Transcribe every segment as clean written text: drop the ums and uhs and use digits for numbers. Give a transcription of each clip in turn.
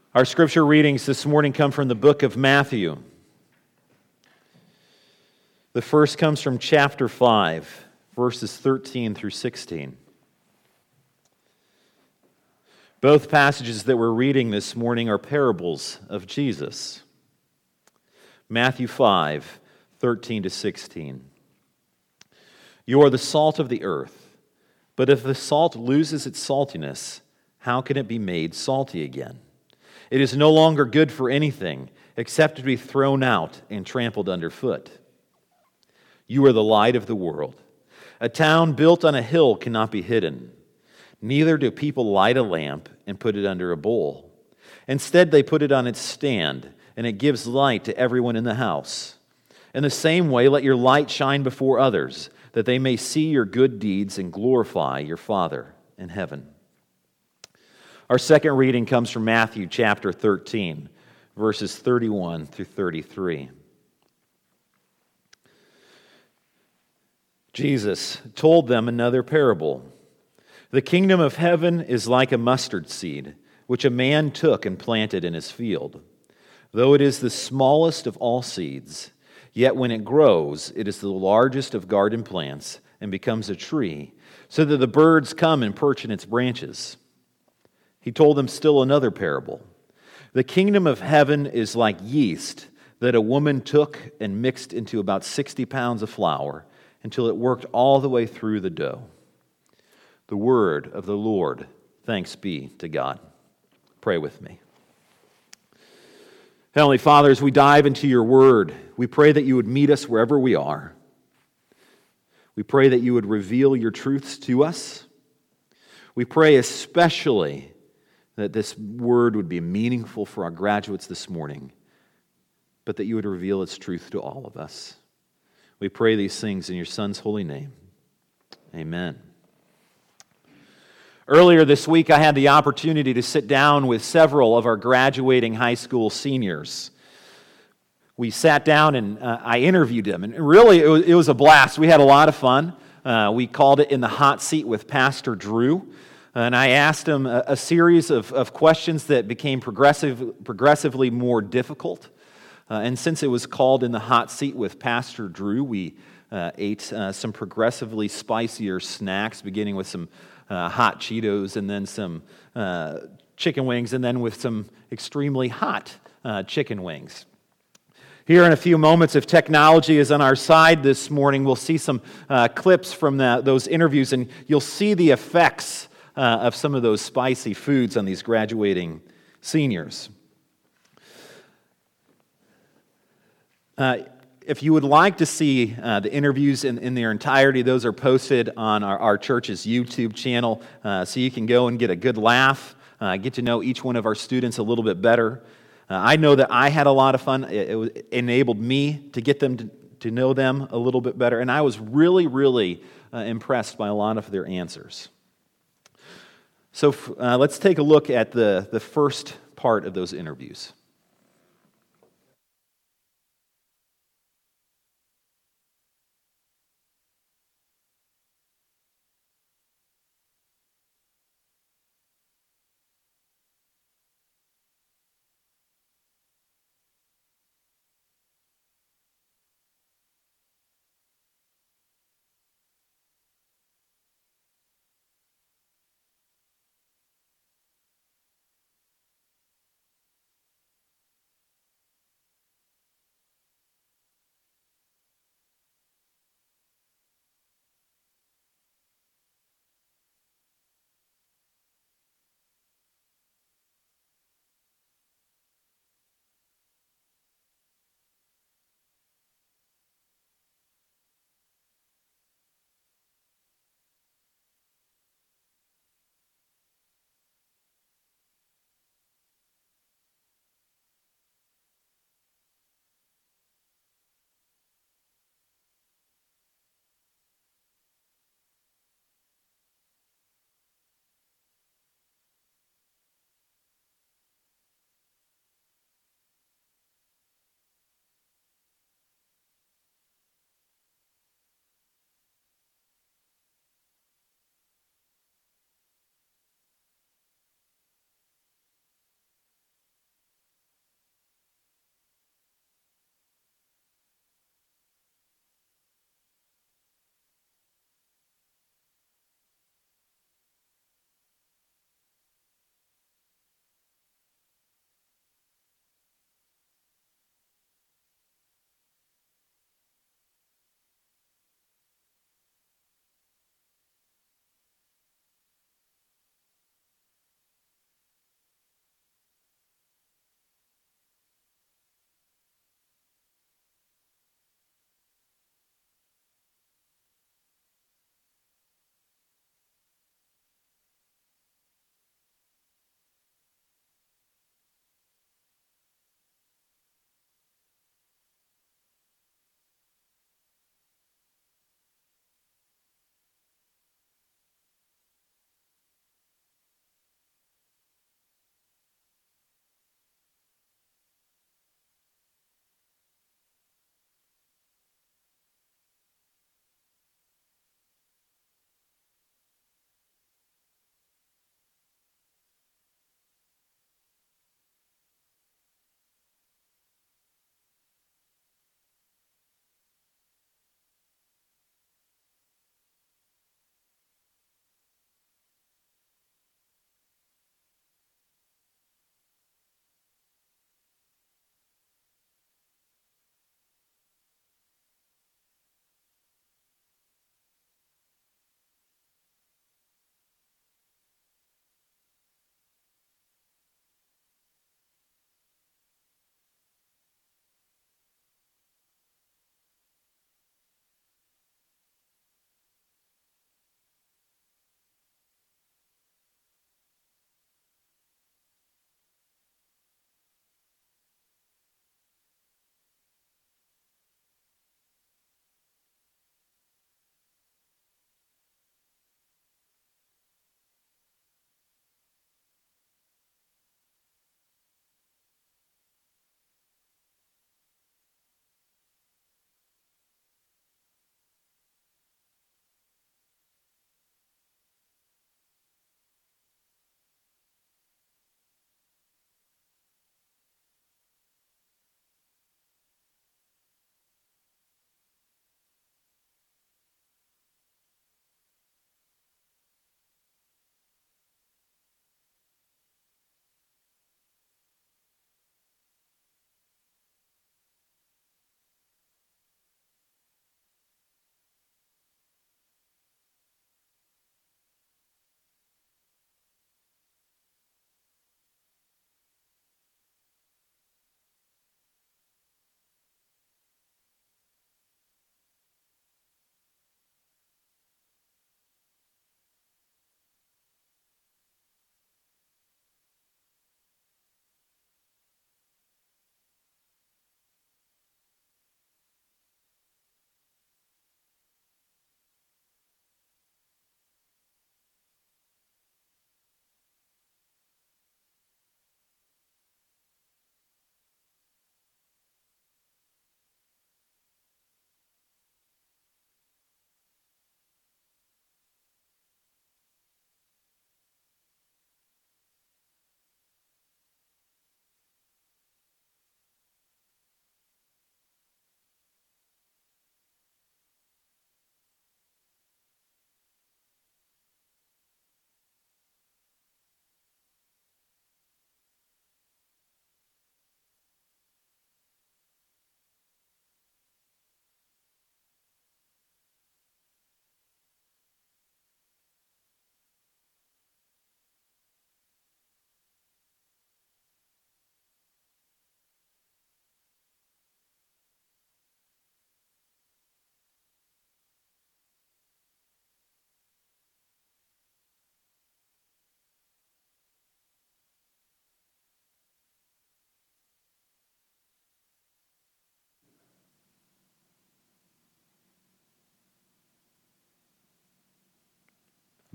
Our scripture readings this morning come from the book of Matthew. The first comes from chapter 5, verses 13 through 16. Both passages that we're reading this morning are parables of Jesus. Matthew 5, 13 to 16. You are the salt of the earth, but if the salt loses its saltiness, how can it be made salty again? It is no longer good for anything except to be thrown out and trampled underfoot. You are the light of the world. A town built on a hill cannot be hidden. Neither do people light a lamp and put it under a bowl. Instead, they put it on its stand, and it gives light to everyone in the house. In the same way, let your light shine before others, that they may see your good deeds and glorify your Father in heaven. Our second reading comes from Matthew chapter 13, verses 31 through 33. Jesus told them another parable. The kingdom of heaven is like a mustard seed, which a man took and planted in his field. Though it is the smallest of all seeds, yet when it grows, it is the largest of garden plants and becomes a tree, so that the birds come and perch in its branches. He told them still another parable. The kingdom of heaven is like yeast that a woman took and mixed into about 60 pounds of flour until it worked all the way through the dough. The word of the Lord. Thanks be to God. Pray with me. Heavenly Father, as we dive into your word, we pray that you would meet us wherever we are. We pray that you would reveal your truths to us. We pray especially that this word would be meaningful for our graduates this morning, but that you would reveal its truth to all of us. We pray these things in your Son's holy name. Amen. Earlier this week, I had the opportunity to sit down with several of our graduating high school seniors. We sat down and I interviewed them, and really it was a blast. We had a lot of fun. We called it In the Hot Seat with Pastor Drew. And I asked him a series of questions that became progressively more difficult. And since it was called In the Hot Seat with Pastor Drew, we ate some progressively spicier snacks, beginning with some hot Cheetos and then some chicken wings, and then with some extremely hot chicken wings. Here in a few moments, if technology is on our side this morning, we'll see some clips from those interviews, and you'll see the effects of some of those spicy foods on these graduating seniors. If you would like to see the interviews in their entirety, those are posted on our church's YouTube channel, so you can go and get a good laugh, get to know each one of our students a little bit better. I know that I had a lot of fun. It enabled me to get them to know them a little bit better, and I was really, really impressed by a lot of their answers. So let's take a look at the first part of those interviews.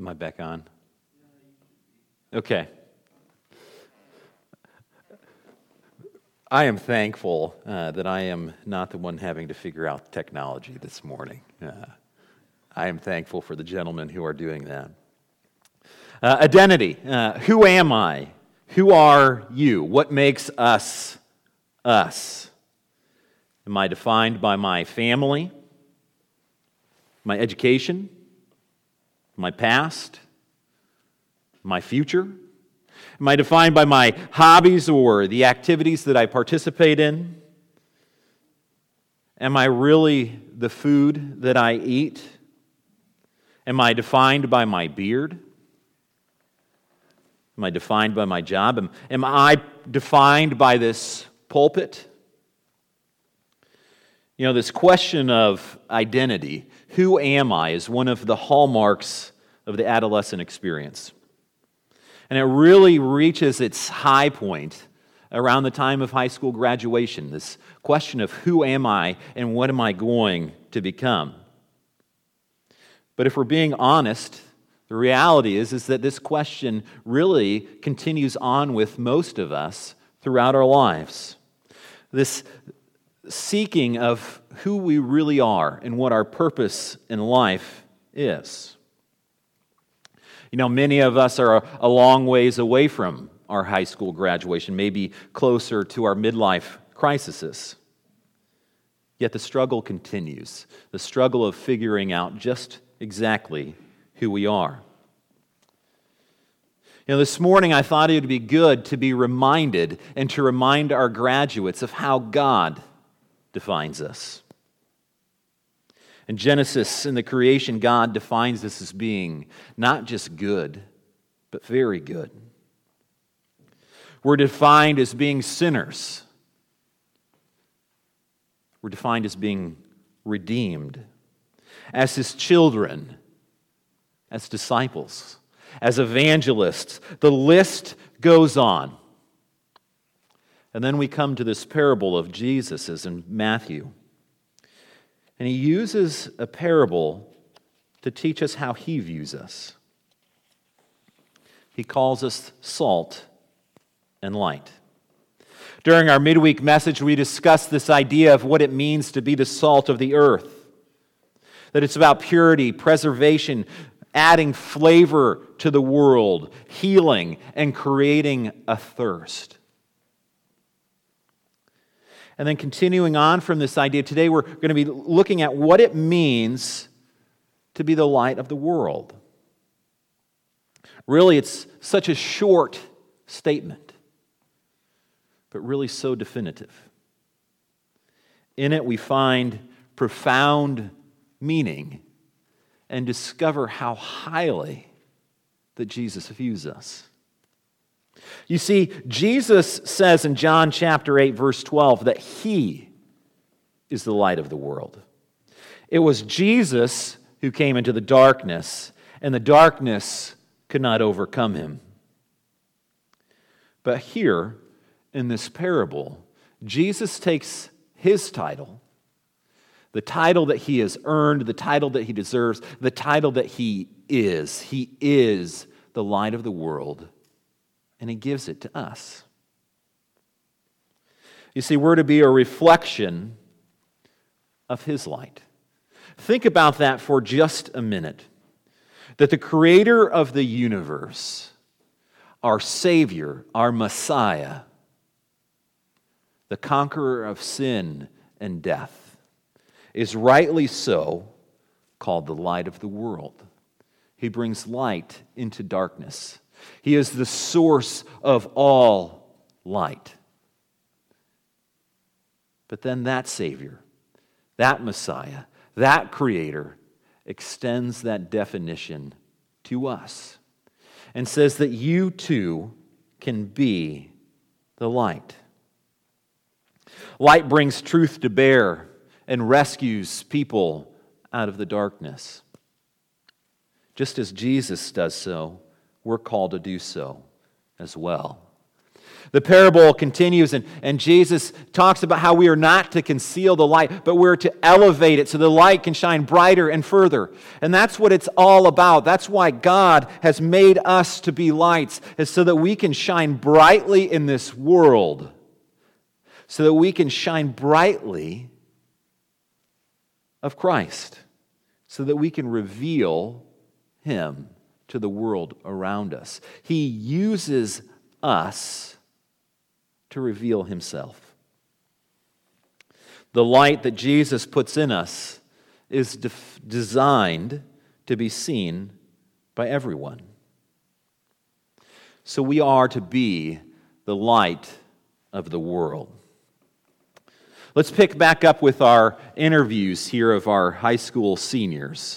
Am I back on? Okay. I am thankful that I am not the one having to figure out technology this morning. I am thankful for the gentlemen who are doing that. Identity. Who am I? Who are you? What makes us us? Am I defined by my family, my education, my past, my future? Am I defined by my hobbies or the activities that I participate in? Am I really the food that I eat? Am I defined by my beard? Am I defined by my job? Am I defined by this pulpit? You know, this question of identity, who am I, is one of the hallmarks of the adolescent experience. And it really reaches its high point around the time of high school graduation, this question of who am I and what am I going to become? But if we're being honest, the reality is that this question really continues on with most of us throughout our lives. This seeking of who we really are and what our purpose in life is. You know, many of us are a long ways away from our high school graduation, maybe closer to our midlife crises. Yet the struggle continues, the struggle of figuring out just exactly who we are. You know, this morning I thought it would be good to be reminded and to remind our graduates of how God defines us. In Genesis, in the creation, God defines us as being not just good, but very good. We're defined as being sinners. We're defined as being redeemed, as His children, as disciples, as evangelists. The list goes on. And then we come to this parable of Jesus as in Matthew. And He uses a parable to teach us how He views us. He calls us salt and light. During our midweek message, we discussed this idea of what it means to be the salt of the earth. That it's about purity, preservation, adding flavor to the world, healing, and creating a thirst. And then continuing on from this idea, today we're going to be looking at what it means to be the light of the world. Really, it's such a short statement, but really so definitive. In it, we find profound meaning and discover how highly that Jesus views us. You see, Jesus says in John chapter 8, verse 12, that He is the light of the world. It was Jesus who came into the darkness, and the darkness could not overcome Him. But here, in this parable, Jesus takes His title, the title that He has earned, the title that He deserves, the title that He is. He is the light of the world, and He gives it to us. You see, we're to be a reflection of His light. Think about that for just a minute. That the Creator of the universe, our Savior, our Messiah, the conqueror of sin and death, is rightly so called the light of the world. He brings light into darkness. He is the source of all light. But then that Savior, that Messiah, that Creator extends that definition to us and says that you too can be the light. Light brings truth to bear and rescues people out of the darkness. Just as Jesus does so, we're called to do so as well. The parable continues, and Jesus talks about how we are not to conceal the light, but we're to elevate it so the light can shine brighter and further. And that's what it's all about. That's why God has made us to be lights, is so that we can shine brightly in this world, so that we can shine brightly of Christ, so that we can reveal Him to the world around us. He uses us to reveal Himself. The light that Jesus puts in us is designed to be seen by everyone. So we are to be the light of the world. Let's pick back up with our interviews here of our high school seniors.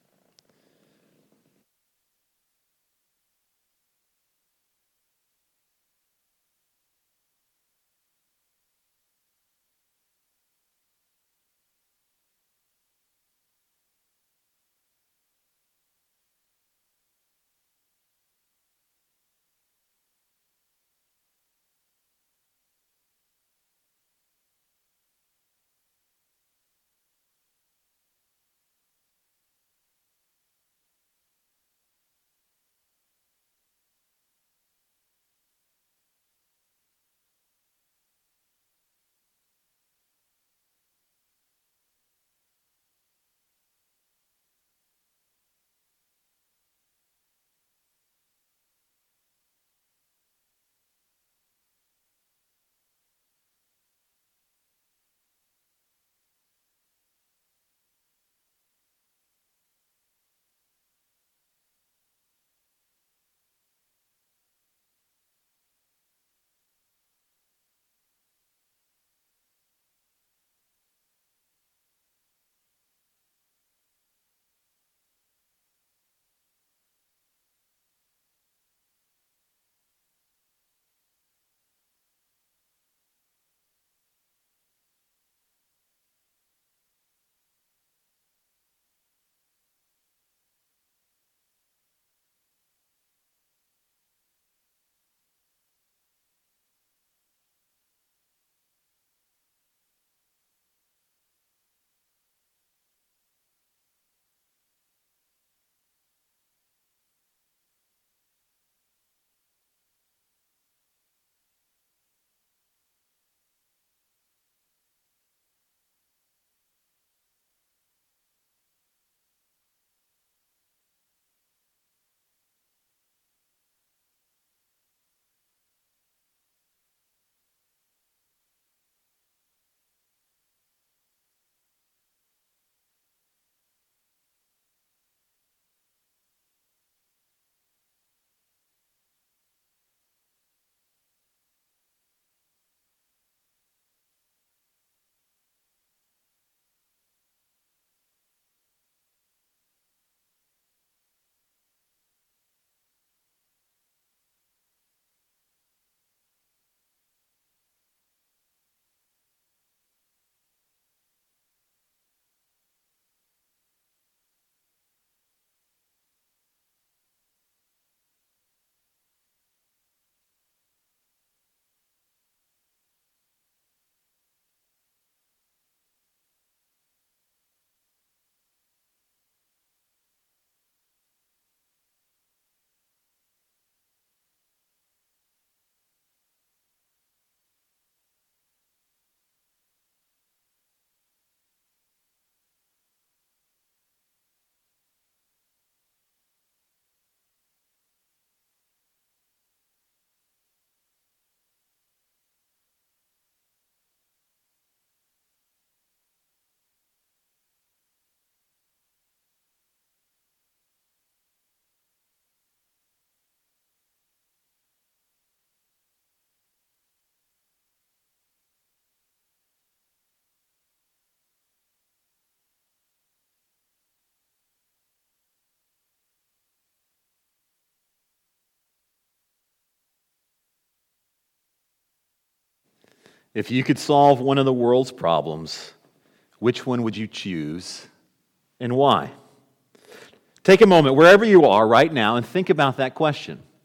If you could solve one of the world's problems, which one would you choose and why? Take a moment, wherever you are right now, and think about that question.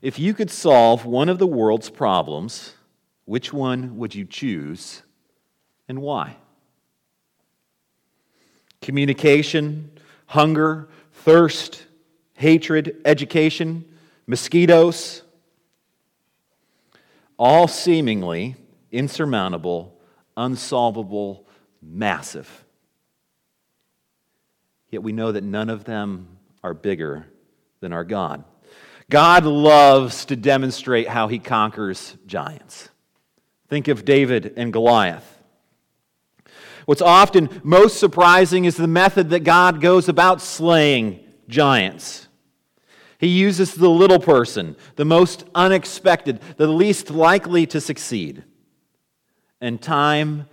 if you could solve one of the world's problems, which one would you choose and why? Communication, hunger, thirst, hatred, education, mosquitoes, all seemingly insurmountable, unsolvable, massive. Yet we know that none of them are bigger than our God. God loves to demonstrate how he conquers giants. Think of David and Goliath. What's often most surprising is the method that God goes about slaying giants. He uses the little person, the most unexpected, the least likely to succeed. And time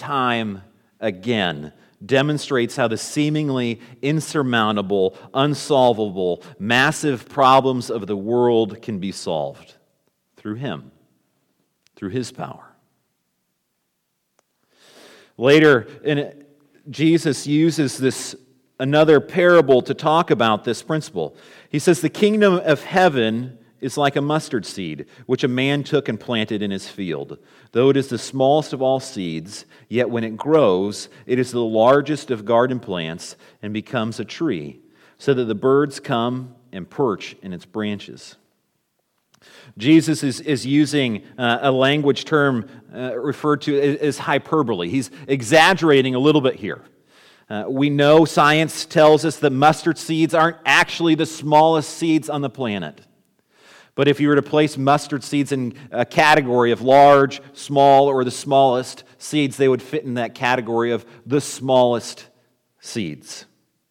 again demonstrates how the seemingly insurmountable, unsolvable, massive problems of the world can be solved through him, through his power. Later, Jesus uses another parable to talk about this principle. He says, the kingdom of heaven is like a mustard seed, which a man took and planted in his field. Though it is the smallest of all seeds, yet when it grows, it is the largest of garden plants and becomes a tree, so that the birds come and perch in its branches. Jesus is using a language term referred to as hyperbole. He's exaggerating a little bit here. We know science tells us that mustard seeds aren't actually the smallest seeds on the planet. But if you were to place mustard seeds in a category of large, small, or the smallest seeds, they would fit in that category of the smallest seeds.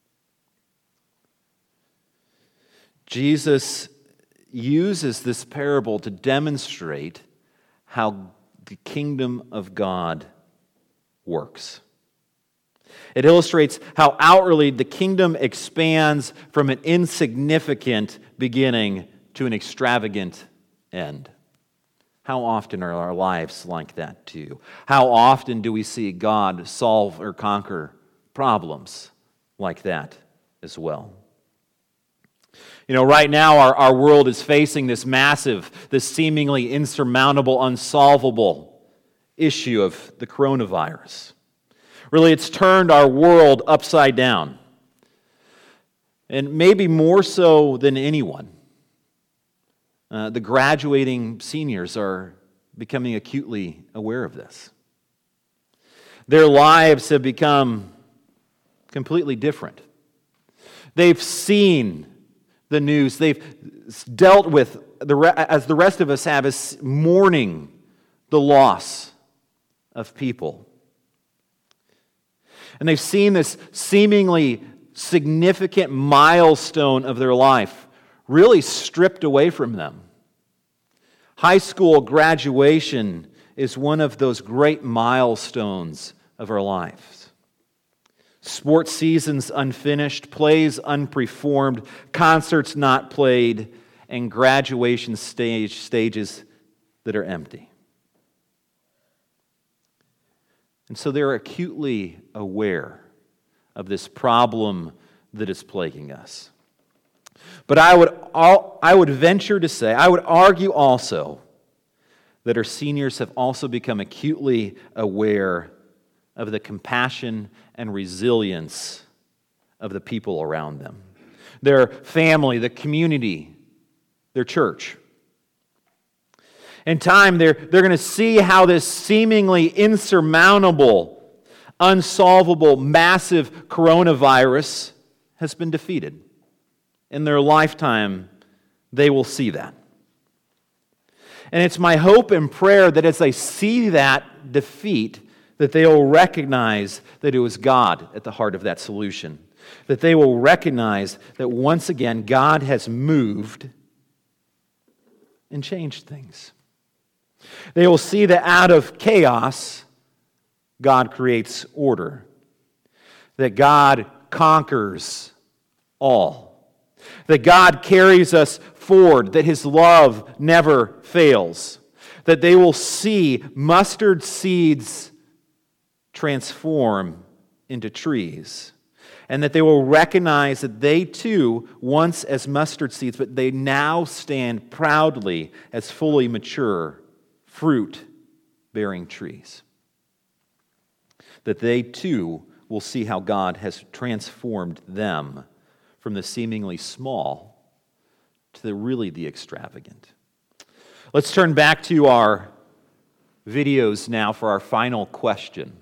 Jesus uses this parable to demonstrate how the kingdom of God works. It illustrates how outwardly the kingdom expands from an insignificant beginning to an extravagant end. How often are our lives like that too? How often do we see God solve or conquer problems like that as well? You know, right now our world is facing this massive, this seemingly insurmountable, unsolvable issue of the coronavirus. Really, it's turned our world upside down. And maybe more so than anyone, the graduating seniors are becoming acutely aware of this. Their lives have become completely different. They've seen the news. They've dealt with, as the rest of us have, is mourning the loss of people. And they've seen this seemingly significant milestone of their life really stripped away from them. High school graduation is one of those great milestones of our lives. Sports seasons unfinished, plays unperformed, concerts not played, and graduation stages that are empty. And so they're acutely aware of this problem that is plaguing us. But I would venture to say, I would argue also, that our seniors have also become acutely aware of the compassion and resilience of the people around them. Their family, the community, their church. In time, they're going to see how this seemingly insurmountable, unsolvable, massive coronavirus has been defeated. In their lifetime, they will see that. And it's my hope and prayer that as they see that defeat, that they will recognize that it was God at the heart of that solution. That they will recognize that once again, God has moved and changed things. They will see that out of chaos, God creates order. That God conquers all. That God carries us forward, that His love never fails. That they will see mustard seeds transform into trees. and that they will recognize that they too, once as mustard seeds, but they now stand proudly as fully mature, fruit-bearing trees. That they too will see how God has transformed them from the seemingly small to the extravagant. Let's turn back to our videos now for our final question.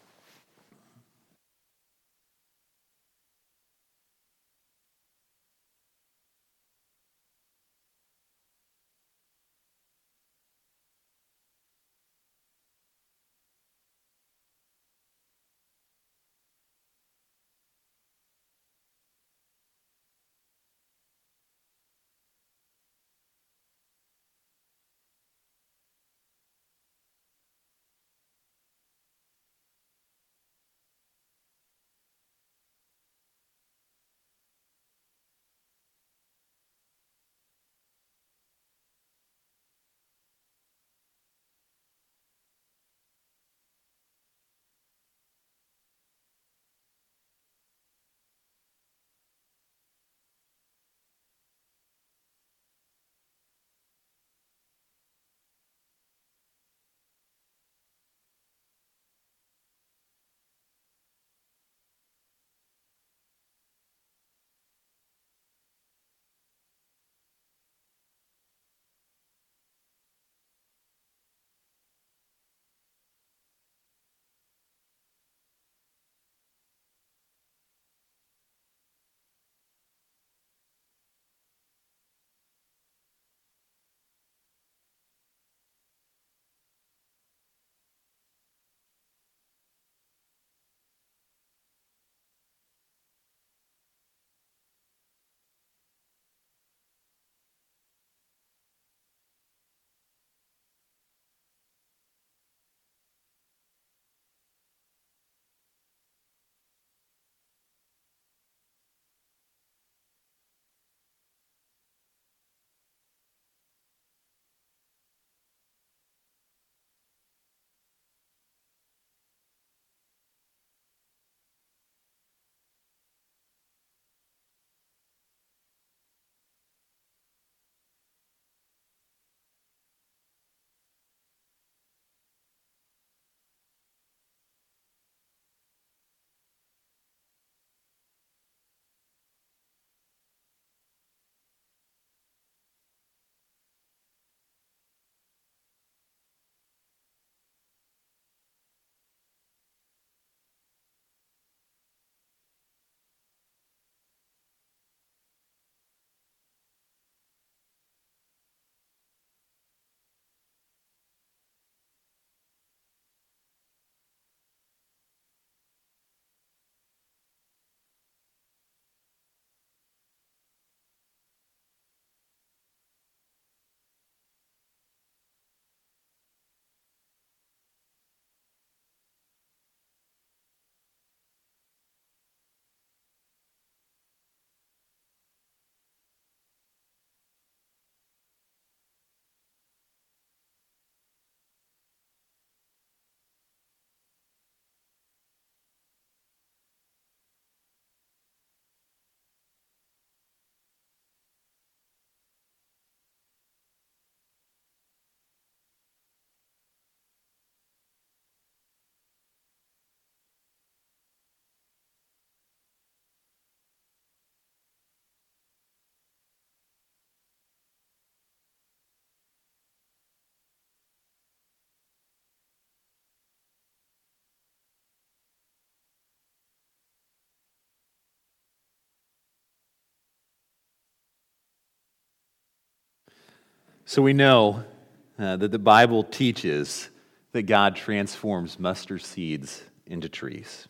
So we know that the Bible teaches that God transforms mustard seeds into trees.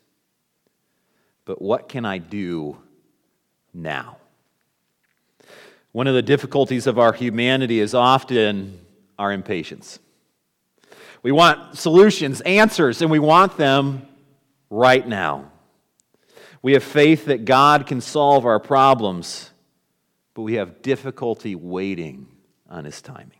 But what can I do now? One of the difficulties of our humanity is often our impatience. We want solutions, answers, and we want them right now. We have faith that God can solve our problems, but we have difficulty waiting on His timing.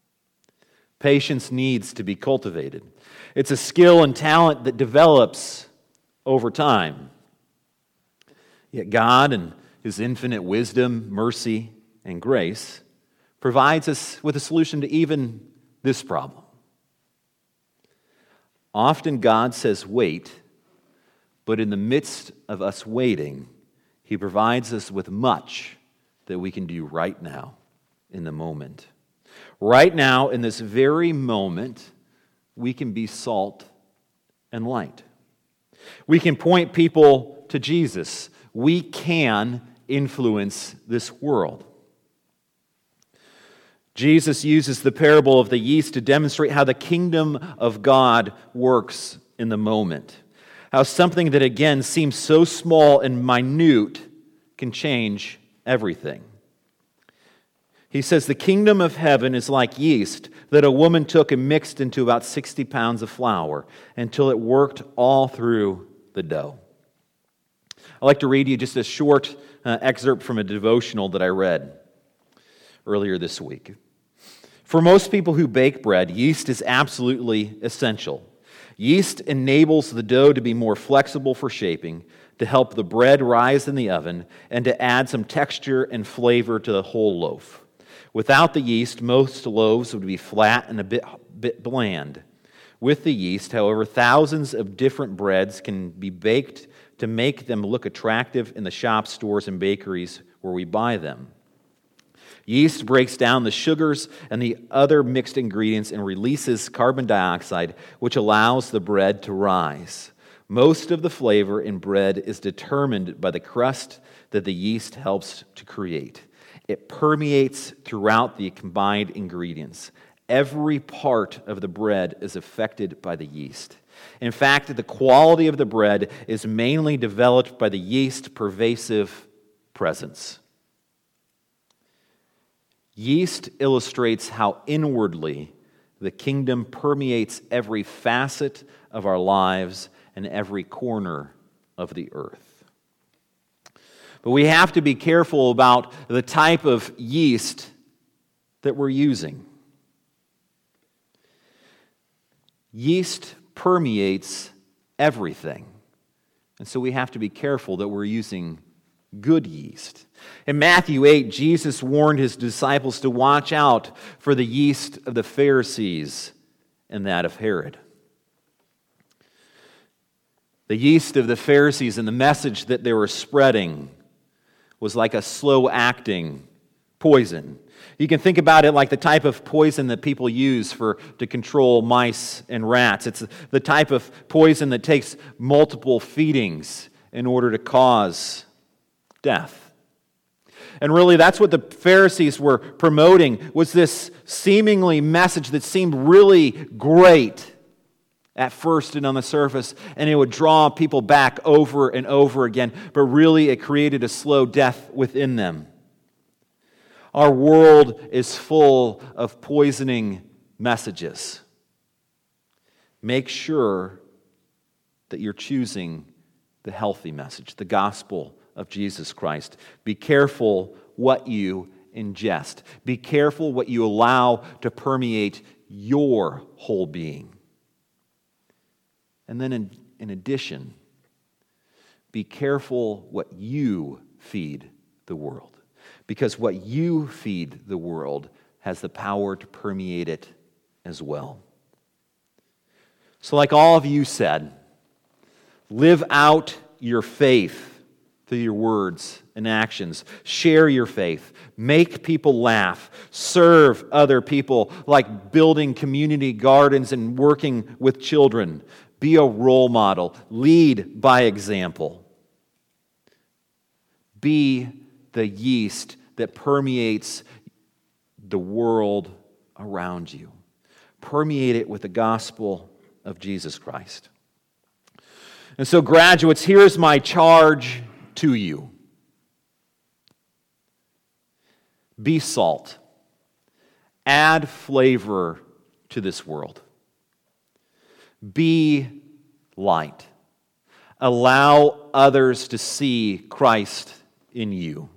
Patience needs to be cultivated. It's a skill and talent that develops over time. Yet God, in His infinite wisdom, mercy, and grace, provides us with a solution to even this problem. Often God says, wait, but in the midst of us waiting, He provides us with much that we can do right now, in the moment. Right now, in this very moment, we can be salt and light. We can point people to Jesus. We can influence this world. Jesus uses the parable of the yeast to demonstrate how the kingdom of God works in the moment. How something that, again, seems so small and minute can change everything. He says, the kingdom of heaven is like yeast that a woman took and mixed into about 60 pounds of flour until it worked all through the dough. I'd like to read you just a short excerpt from a devotional that I read earlier this week. For most people who bake bread, yeast is absolutely essential. Yeast enables the dough to be more flexible for shaping, to help the bread rise in the oven, and to add some texture and flavor to the whole loaf. Without the yeast, most loaves would be flat and a bit bland. With the yeast, however, thousands of different breads can be baked to make them look attractive in the shops, stores, and bakeries where we buy them. Yeast breaks down the sugars and the other mixed ingredients and releases carbon dioxide, which allows the bread to rise. Most of the flavor in bread is determined by the crust that the yeast helps to create. It permeates throughout the combined ingredients. Every part of the bread is affected by the yeast. In fact, the quality of the bread is mainly developed by the yeast's pervasive presence. Yeast illustrates how inwardly the kingdom permeates every facet of our lives and every corner of the earth. But we have to be careful about the type of yeast that we're using. Yeast permeates everything. And so we have to be careful that we're using good yeast. In Matthew 8, Jesus warned His disciples to watch out for the yeast of the Pharisees and that of Herod. The yeast of the Pharisees and the message that they were spreading was like a slow-acting poison. You can think about it like the type of poison that people use to control mice and rats. It's the type of poison that takes multiple feedings in order to cause death. And really, that's what the Pharisees were promoting, was this seemingly message that seemed really great at first and on the surface, and it would draw people back over and over again, but really it created a slow death within them. Our world is full of poisoning messages. Make sure that you're choosing the healthy message, the gospel of Jesus Christ. Be careful what you ingest. Be careful what you allow to permeate your whole being. And then in addition, be careful what you feed the world. Because what you feed the world has the power to permeate it as well. So like all of you said, live out your faith through your words and actions. Share your faith. Make people laugh. Serve other people, like building community gardens and working with children. Be a role model. Lead by example. Be the yeast that permeates the world around you. Permeate it with the gospel of Jesus Christ. And so, graduates, here's my charge to you. Be salt. Add flavor to this world. Be light. Allow others to see Christ in you.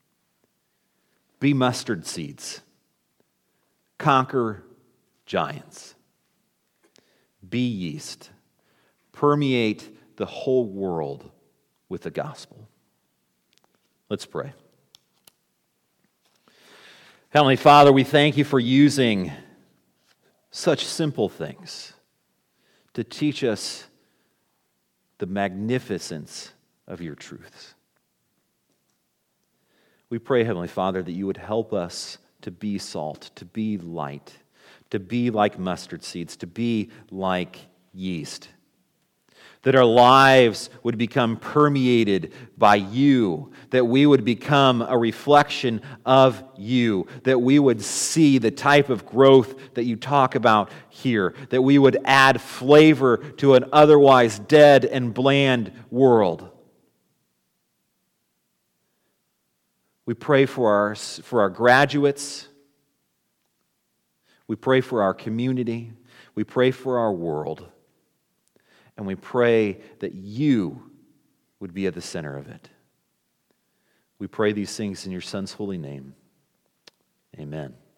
Be mustard seeds. Conquer giants. Be yeast. Permeate the whole world with the gospel. Let's pray. Heavenly Father, we thank you for using such simple things to teach us the magnificence of your truths. We pray, Heavenly Father, that you would help us to be salt, to be light, to be like mustard seeds, to be like yeast. That our lives would become permeated by you, that we would become a reflection of you, that we would see the type of growth that you talk about here, that we would add flavor to an otherwise dead and bland world. We pray for our graduates. We pray for our community. We pray for our world. And we pray that you would be at the center of it. We pray these things in your Son's holy name. Amen.